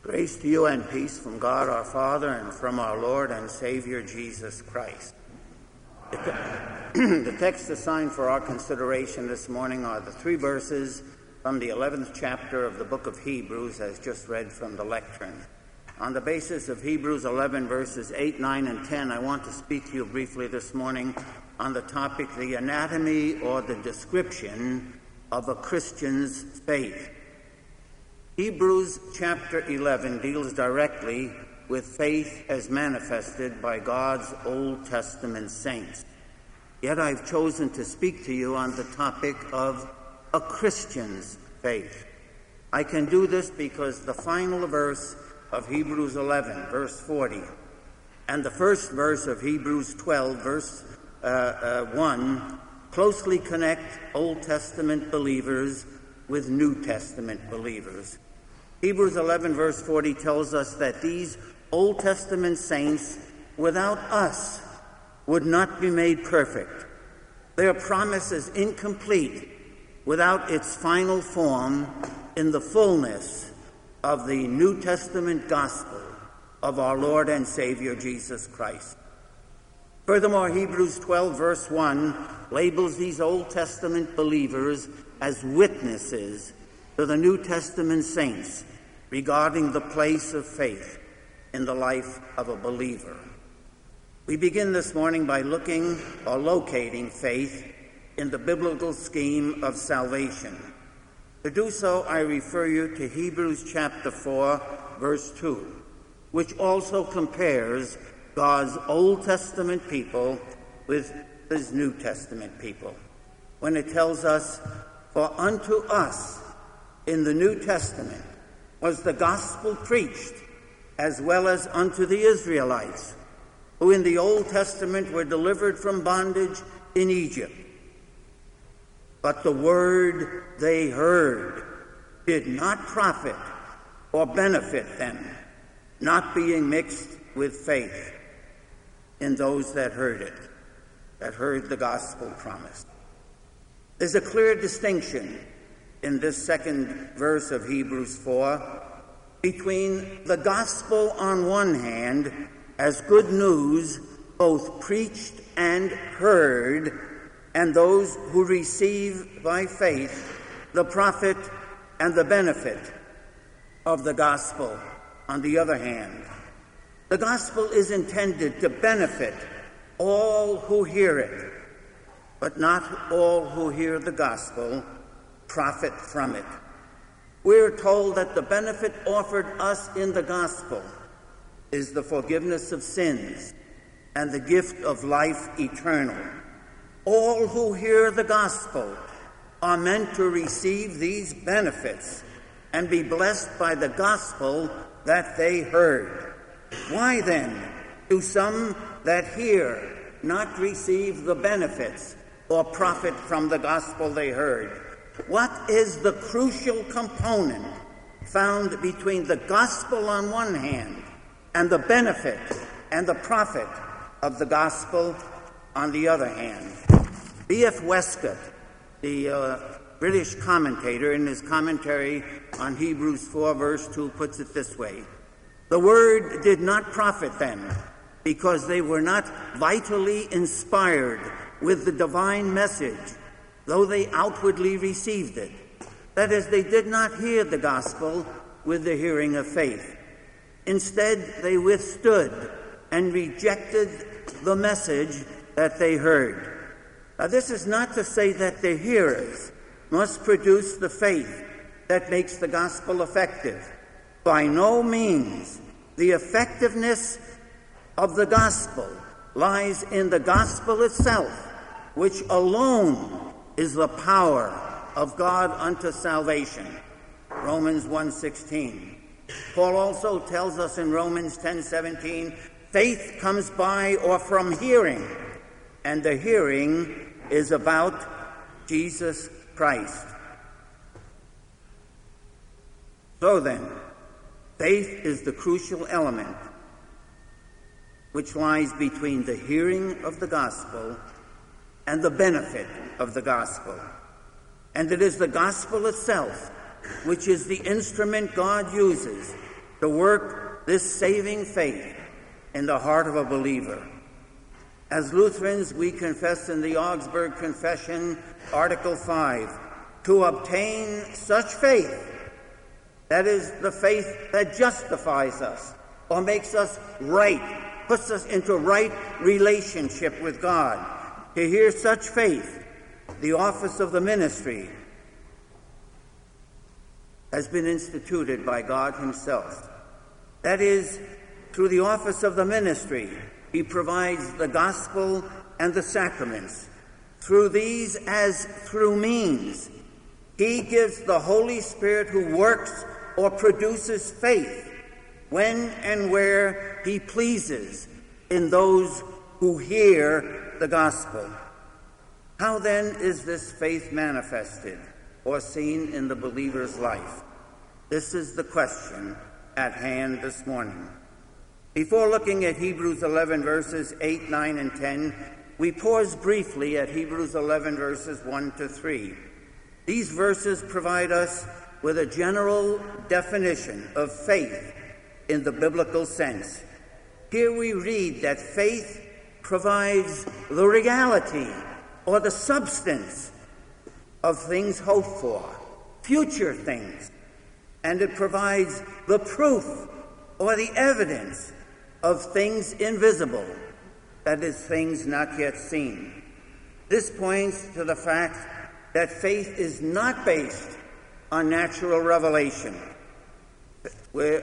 Grace to you and peace from God our Father and from our Lord and Savior Jesus Christ. The text assigned for our consideration this morning are the three verses from the 11th chapter of the book of Hebrews, as just read from the lectern. On the basis of Hebrews 11, verses 8, 9, and 10, I want to speak to you briefly this morning on the topic, the anatomy or the description of a Christian's faith. Hebrews chapter 11 deals directly with faith as manifested by God's Old Testament saints. Yet I've chosen to speak to you on the topic of a Christian's faith. I can do this because the final verse of Hebrews 11, verse 40, and the first verse of Hebrews 12, verse 1, closely connect Old Testament believers with New Testament believers. Hebrews 11, verse 40 tells us that these Old Testament saints, without us, would not be made perfect. Their promise is incomplete without its final form in the fullness of the New Testament gospel of our Lord and Savior Jesus Christ. Furthermore, Hebrews 12, verse 1 labels these Old Testament believers as witnesses to the New Testament saints regarding the place of faith in the life of a believer. We begin this morning by looking or locating faith in the biblical scheme of salvation. To do so, I refer you to Hebrews chapter 4, verse 2, which also compares God's Old Testament people with his New Testament people, when it tells us, "For unto us in the New Testament was the gospel preached, as well as unto the Israelites, who in the Old Testament were delivered from bondage in Egypt. But the word they heard did not profit or benefit them, not being mixed with faith in those that heard it," that heard the gospel promise. There's a clear distinction in this second verse of Hebrews 4 between the gospel on one hand as good news, both preached and heard, and those who receive by faith the profit and the benefit of the gospel on the other hand. The gospel is intended to benefit all who hear it, but not all who hear the gospel profit from it. We're told that the benefit offered us in the gospel is the forgiveness of sins and the gift of life eternal. All who hear the gospel are meant to receive these benefits and be blessed by the gospel that they heard. Why then do some that hear not receive the benefits or profit from the gospel they heard? What is the crucial component found between the gospel on one hand and the benefit and the profit of the gospel on the other hand? B.F. Westcott, the British commentator, in his commentary on Hebrews 4, verse 2, puts it this way: "The word did not profit them because they were not vitally inspired with the divine message, though they outwardly received it. That is, they did not hear the gospel with the hearing of faith. Instead, they withstood and rejected the message that they heard." Now, this is not to say that the hearers must produce the faith that makes the gospel effective. By no means. The effectiveness of the gospel lies in the gospel itself, which alone is the power of God unto salvation. Romans 1:16. Paul also tells us in Romans 10:17, faith comes by or from hearing, and the hearing is about Jesus Christ. So then, faith is the crucial element which lies between the hearing of the gospel and the benefit of the gospel. And it is the gospel itself which is the instrument God uses to work this saving faith in the heart of a believer. As Lutherans, we confess in the Augsburg Confession, Article 5, to obtain such faith, that is, the faith that justifies us or makes us right, puts us into right relationship with God. To hear such faith, the office of the ministry has been instituted by God himself. That is, through the office of the ministry, he provides the gospel and the sacraments. Through these, as through means, he gives the Holy Spirit who works or produces faith when and where he pleases in those who hear the gospel. How then is this faith manifested or seen in the believer's life? This is the question at hand this morning. Before looking at Hebrews 11, verses 8, 9, and 10, we pause briefly at Hebrews 11, verses 1 to 3. These verses provide us with a general definition of faith in the biblical sense. Here we read that faith provides the reality or the substance of things hoped for, future things, and it provides the proof or the evidence of things invisible, that is, things not yet seen. This points to the fact that faith is not based on natural revelation, where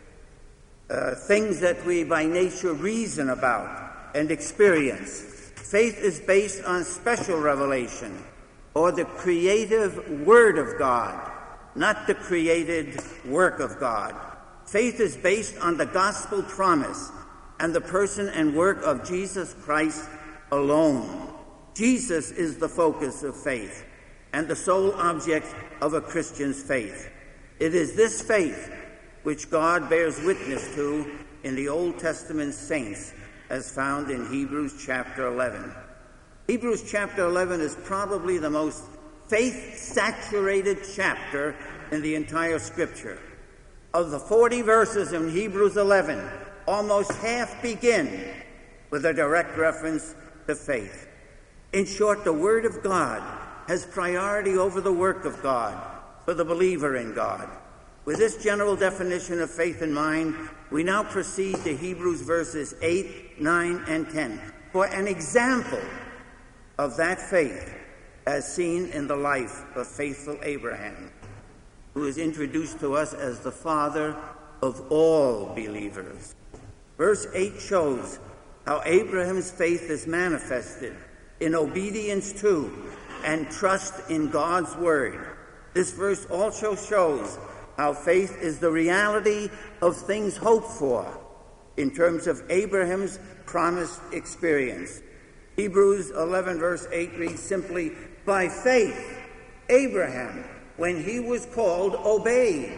things that we by nature reason about and experience. Faith is based on special revelation, or the creative word of God, not the created work of God. Faith is based on the gospel promise and the person and work of Jesus Christ alone. Jesus is the focus of faith and the sole object of a Christian's faith. It is this faith which God bears witness to in the Old Testament saints, as found in Hebrews chapter 11. Hebrews chapter 11 is probably the most faith-saturated chapter in the entire Scripture. Of the 40 verses in Hebrews 11, almost half begin with a direct reference to faith. In short, the Word of God has priority over the work of God for the believer in God. With this general definition of faith in mind, we now proceed to Hebrews verses 8, 9, and 10 for an example of that faith as seen in the life of faithful Abraham, who is introduced to us as the father of all believers. Verse 8 shows how Abraham's faith is manifested in obedience to and trust in God's word. This verse also shows how faith is the reality of things hoped for in terms of Abraham's promised experience. Hebrews 11 verse 8 reads simply, "By faith, Abraham, when he was called, obeyed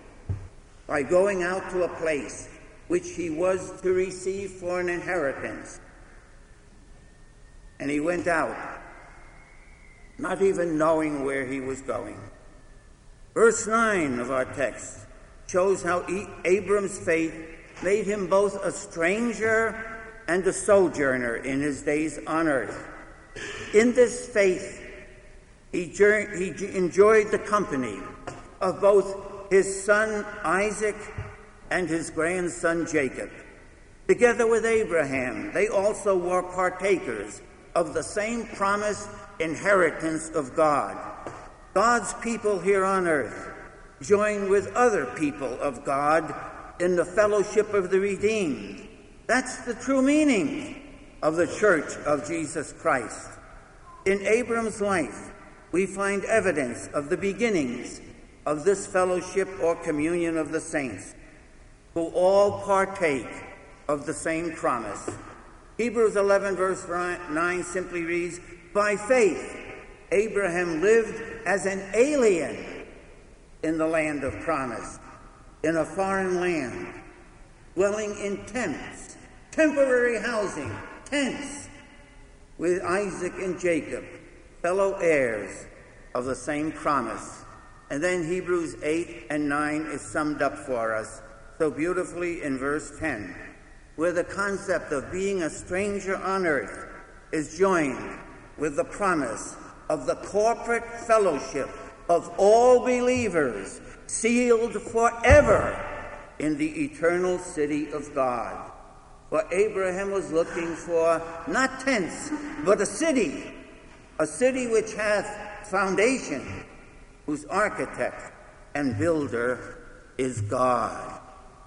by going out to a place which he was to receive for an inheritance. And he went out, not even knowing where he was going." Verse 9 of our text shows how Abram's faith made him both a stranger and a sojourner in his days on earth. In this faith, he enjoyed the company of both his son Isaac and his grandson Jacob. Together with Abraham, they also were partakers of the same promised inheritance of God. God's people here on earth join with other people of God in the fellowship of the redeemed. That's the true meaning of the Church of Jesus Christ. In Abram's life, we find evidence of the beginnings of this fellowship or communion of the saints, who all partake of the same promise. Hebrews 11 verse 9 simply reads, "By faith, Abraham lived as an alien in the land of promise, in a foreign land, dwelling in tents, temporary housing, tents, with Isaac and Jacob, fellow heirs of the same promise." And then Hebrews 8 and 9 is summed up for us. so beautifully in verse 10, where the concept of being a stranger on earth is joined with the promise of the corporate fellowship of all believers, sealed forever in the eternal city of God. For Abraham was looking for not tents, but a city which hath foundation, whose architect and builder is God.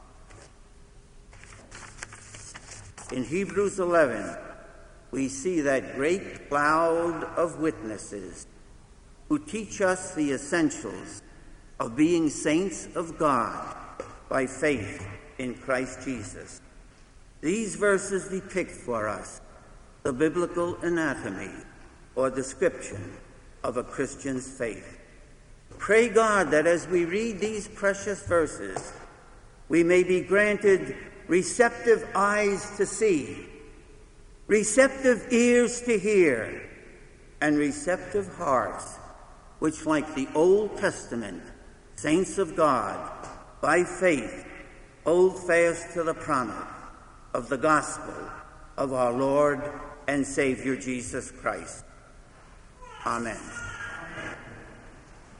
In Hebrews 11, we see that great cloud of witnesses who teach us the essentials of being saints of God by faith in Christ Jesus. These verses depict for us the biblical anatomy or description of a Christian's faith. Pray God that as we read these precious verses, we may be granted receptive eyes to see, receptive ears to hear, and receptive hearts, which, like the Old Testament saints of God, by faith, hold fast to the promise of the gospel of our Lord and Savior Jesus Christ. Amen.